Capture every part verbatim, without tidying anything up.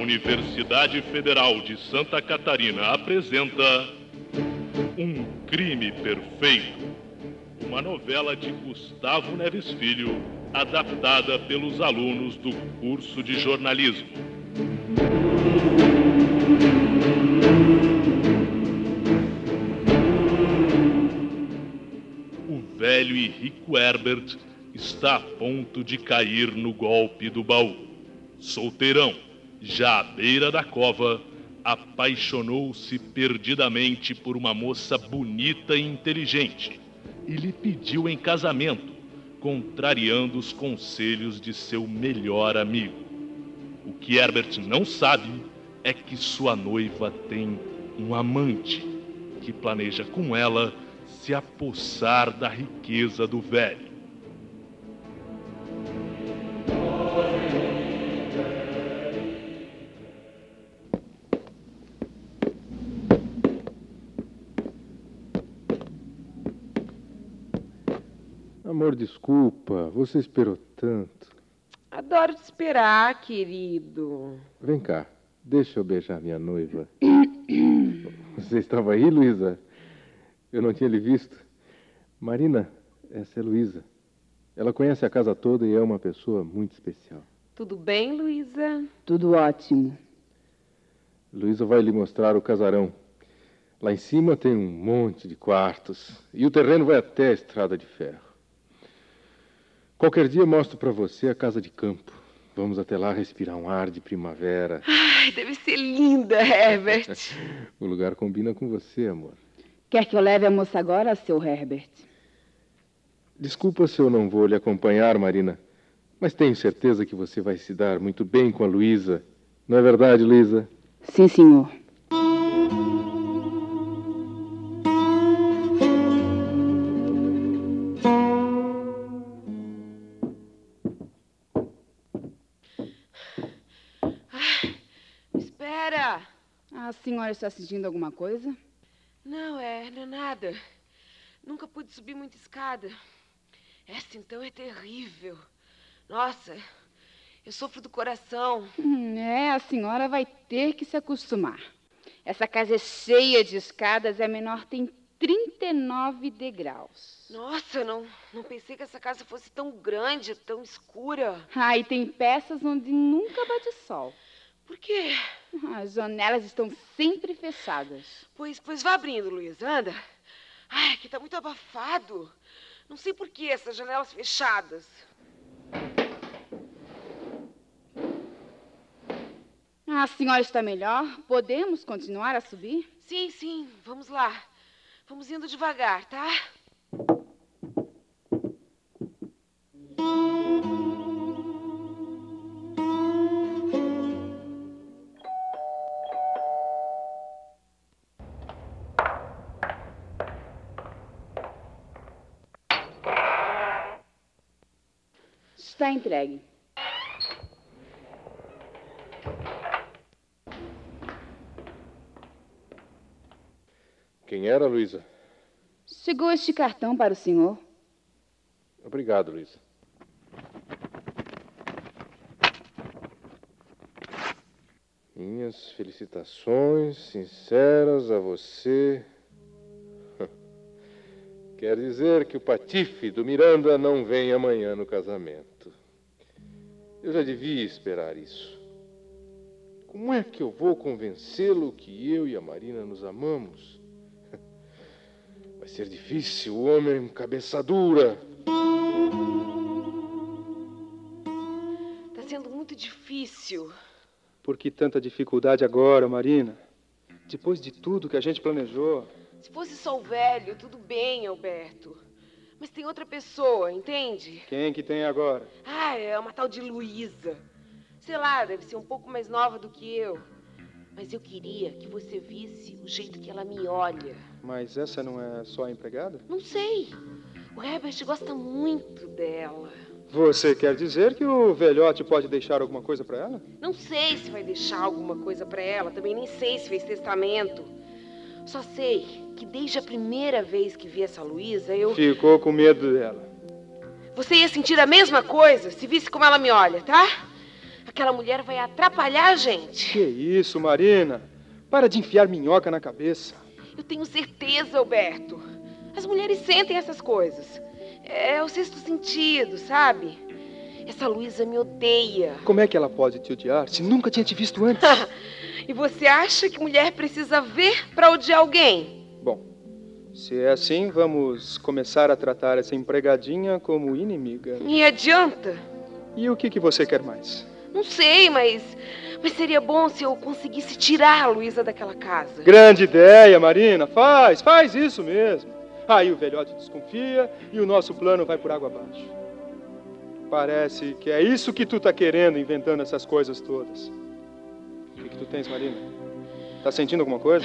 Universidade Federal de Santa Catarina apresenta Um Crime Perfeito, uma novela de Gustavo Neves Filho, adaptada pelos alunos do curso de jornalismo. O velho e rico Herbert está a ponto de cair no golpe do baú. Solteirão, já à beira da cova, apaixonou-se perdidamente por uma moça bonita e inteligente e lhe pediu em casamento, contrariando os conselhos de seu melhor amigo. O que Herbert não sabe é que sua noiva tem um amante que planeja com ela se apossar da riqueza do velho. Amor, desculpa, você esperou tanto. Adoro te esperar, querido. Vem cá, deixa eu beijar minha noiva. Você estava aí, Luísa? Eu não tinha lhe visto. Marina, essa é Luísa. Ela conhece a casa toda e é uma pessoa muito especial. Tudo bem, Luísa? Tudo ótimo. Luísa vai lhe mostrar o casarão. Lá em cima tem um monte de quartos e o terreno vai até a estrada de ferro. Qualquer dia mostro para você a casa de campo. Vamos até lá respirar um ar de primavera. Ai, deve ser linda, Herbert. O lugar combina com você, amor. Quer que eu leve a moça agora, seu Herbert? Desculpa se eu não vou lhe acompanhar, Marina, mas tenho certeza que você vai se dar muito bem com a Luísa. Não é verdade, Luísa? Sim, senhor. A senhora está sentindo alguma coisa? Não, é, não é nada. Nunca pude subir muita escada. Essa, então, é terrível. Nossa, eu sofro do coração. Hum, é, a senhora vai ter que se acostumar. Essa casa é cheia de escadas e a menor tem trinta e nove degraus. Nossa, não, não pensei que essa casa fosse tão grande, tão escura. Ah, e tem peças onde nunca bate sol. Por quê? As janelas estão sempre fechadas. Pois, pois vá abrindo, Luísa, anda. Ai, aqui tá muito abafado. Não sei por que essas janelas fechadas. A senhora está melhor? Podemos continuar a subir? Sim, sim, vamos lá. Vamos indo devagar, tá? Está entregue. Quem era, Luísa? Chegou este cartão para o senhor. Obrigado, Luísa. Minhas felicitações sinceras a você. Quer dizer que o patife do Miranda não vem amanhã no casamento. Eu já devia esperar isso. Como é que eu vou convencê-lo que eu e a Marina nos amamos? Vai ser difícil, o homem cabeça dura. Tá sendo muito difícil. Por que tanta dificuldade agora, Marina? Depois de tudo que a gente planejou. Se fosse só o velho, tudo bem, Alberto. Mas tem outra pessoa, entende? Quem que tem agora? Ah, é uma tal de Luísa. Sei lá, deve ser um pouco mais nova do que eu. Mas eu queria que você visse o jeito que ela me olha. Mas essa não é só a empregada? Não sei. O Herbert gosta muito dela. Você quer dizer que o velhote pode deixar alguma coisa para ela? Não sei se vai deixar alguma coisa para ela. Também nem sei se fez testamento. Só sei que desde a primeira vez que vi essa Luísa, eu... Ficou com medo dela. Você ia sentir a mesma coisa se visse como ela me olha, tá? Aquela mulher vai atrapalhar a gente. Que isso, Marina? Para de enfiar minhoca na cabeça. Eu tenho certeza, Alberto. As mulheres sentem essas coisas. É o sexto sentido, sabe? Essa Luísa me odeia. Como é que ela pode te odiar se nunca tinha te visto antes? E você acha que mulher precisa ver para odiar alguém? Bom, se é assim, vamos começar a tratar essa empregadinha como inimiga. E adianta? E o que, que você quer mais? Não sei, mas, mas seria bom se eu conseguisse tirar a Luísa daquela casa. Grande ideia, Marina. Faz, faz isso mesmo. Aí o velhote desconfia e o nosso plano vai por água abaixo. Parece que é isso que tu tá querendo, inventando essas coisas todas. O que, que tu tens, Marina? Tá sentindo alguma coisa?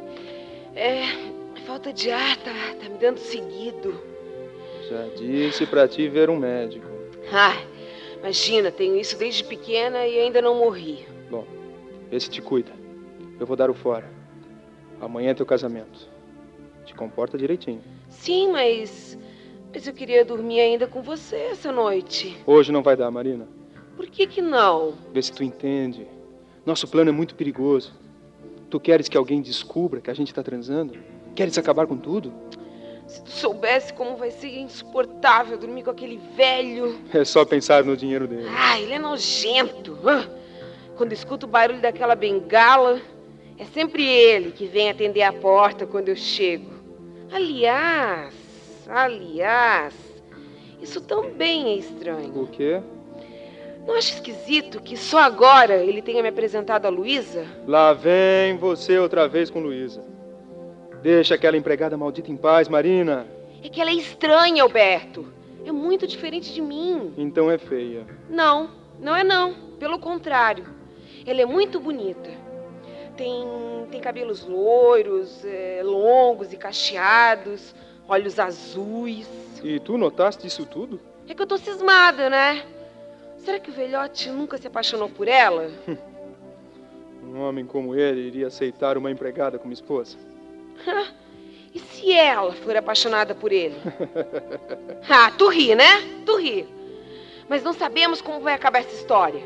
É, falta de ar tá, tá me dando seguido. Já disse pra ti ver um médico. Ah, imagina, tenho isso desde pequena e ainda não morri. Bom, vê se te cuida. Eu vou dar o fora. Amanhã é teu casamento. Te comporta direitinho. Sim, mas... Mas eu queria dormir ainda com você essa noite. Hoje não vai dar, Marina. Por que que não? Vê se tu entende. Nosso plano é muito perigoso. Tu queres que alguém descubra que a gente tá transando? Queres acabar com tudo? Se tu soubesse como vai ser insuportável dormir com aquele velho. É só pensar no dinheiro dele. Ah, ele é nojento. Ah, quando escuto o barulho daquela bengala, é sempre ele que vem atender a porta quando eu chego. Aliás, aliás, isso também é estranho. O quê? Não acha esquisito que só agora ele tenha me apresentado a Luísa? Lá vem você outra vez com Luísa. Deixa aquela empregada maldita em paz, Marina. É que ela é estranha, Alberto. É muito diferente de mim. Então é feia. Não, não é não. Pelo contrário. Ela é muito bonita. Tem, tem cabelos loiros, é, longos e cacheados, olhos azuis. E tu notaste isso tudo? É que eu tô cismada, né? Será que o velhote nunca se apaixonou por ela? Um homem como ele iria aceitar uma empregada como esposa? E se ela for apaixonada por ele? Ah, tu ri, né? Tu ri. Mas não sabemos como vai acabar essa história.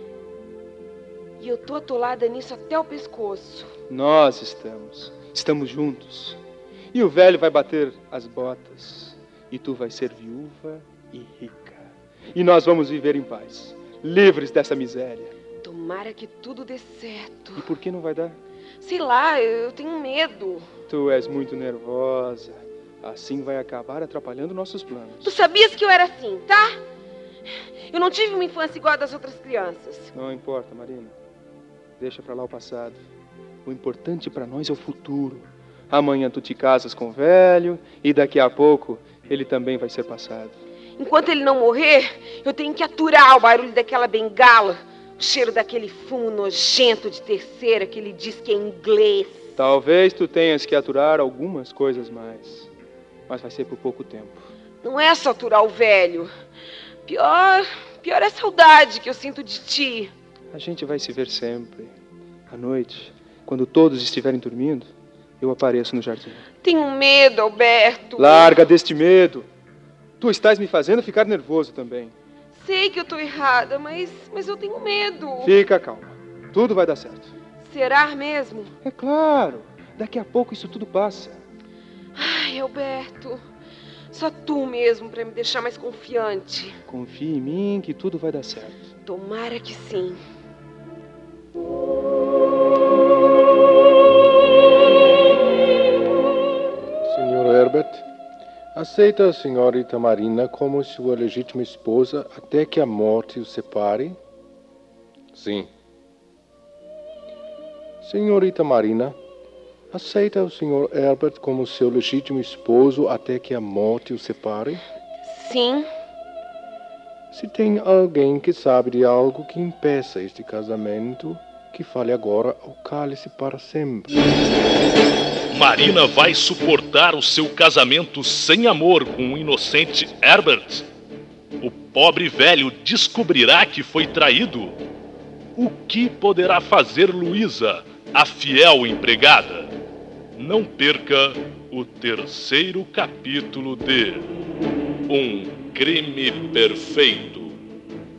E eu tô atolada nisso até o pescoço. Nós estamos. Estamos juntos. E o velho vai bater as botas. E tu vai ser viúva e rica. E nós vamos viver em paz, livres dessa miséria. Tomara que tudo dê certo. E por que não vai dar? Sei lá, eu tenho medo. Tu és muito nervosa. Assim vai acabar atrapalhando nossos planos. Tu sabias que eu era assim, tá? Eu não tive uma infância igual a das outras crianças. Não importa, Marina. Deixa pra lá o passado. O importante pra nós é o futuro. Amanhã tu te casas com o velho e daqui a pouco ele também vai ser passado. Enquanto ele não morrer, eu tenho que aturar o barulho daquela bengala, o cheiro daquele fumo nojento de terceira que ele diz que é inglês. Talvez tu tenhas que aturar algumas coisas mais, mas vai ser por pouco tempo. Não é só aturar o velho. Pior, pior é a saudade que eu sinto de ti. A gente vai se ver sempre. À noite, quando todos estiverem dormindo, eu apareço no jardim. Tenho medo, Alberto. Larga deste medo. Tu estás me fazendo ficar nervoso também. Sei que eu tô errada, mas, mas eu tenho medo. Fica calma. Tudo vai dar certo. Será mesmo? É claro. Daqui a pouco isso tudo passa. Ai, Alberto. Só tu mesmo pra me deixar mais confiante. Confie em mim que tudo vai dar certo. Tomara que sim. senhor Herbert, aceita a senhorita Marina como sua legítima esposa até que a morte os separe? Sim. Senhorita Marina, aceita o senhor Herbert como seu legítimo esposo até que a morte os separe? Sim. Se tem alguém que sabe de algo que impeça este casamento, que fale agora ou cale-se para sempre. Marina vai suportar o seu casamento sem amor com o inocente Herbert? O pobre velho descobrirá que foi traído? O que poderá fazer Luísa, a fiel empregada? Não perca o terceiro capítulo de Um Crime Perfeito.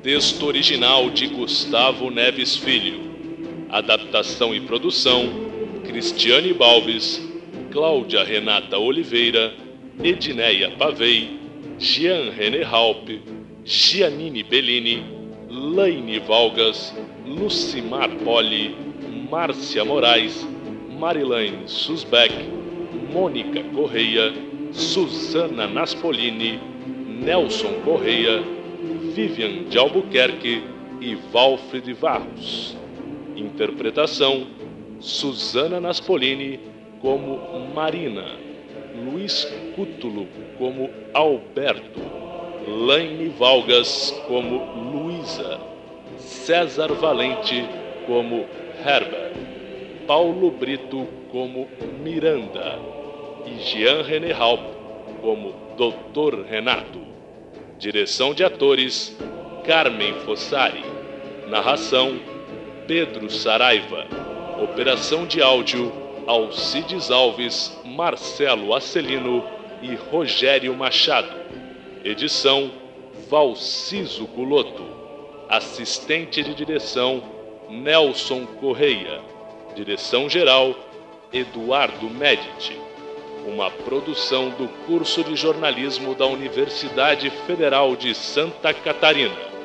Texto original de Gustavo Neves Filho. Adaptação e produção: Cristiane Balbes, Cláudia Renata Oliveira, Edneia Pavei, Jean René Halp, Giannini Bellini, Laine Valgas, Lucimar Poli, Márcia Moraes, Marilaine Susbeck, Mônica Correia, Suzana Naspolini, Nelson Correia, Vivian de Albuquerque e Valfrid Varros. Interpretação: Suzana Naspolini como Marina, Luiz Cútulo como Alberto, Laine Valgas como Luísa, César Valente como Herbert, Paulo Brito como Miranda e Jean René Halp como doutor Renato. Direção de atores: Carmen Fossari. Narração: Pedro Saraiva. Operação de áudio: Alcides Alves, Marcelo Acelino e Rogério Machado. Edição: Valciso Culoto. Assistente de direção: Nelson Correia. Direção-geral: Eduardo Medici. Uma produção do curso de jornalismo da Universidade Federal de Santa Catarina.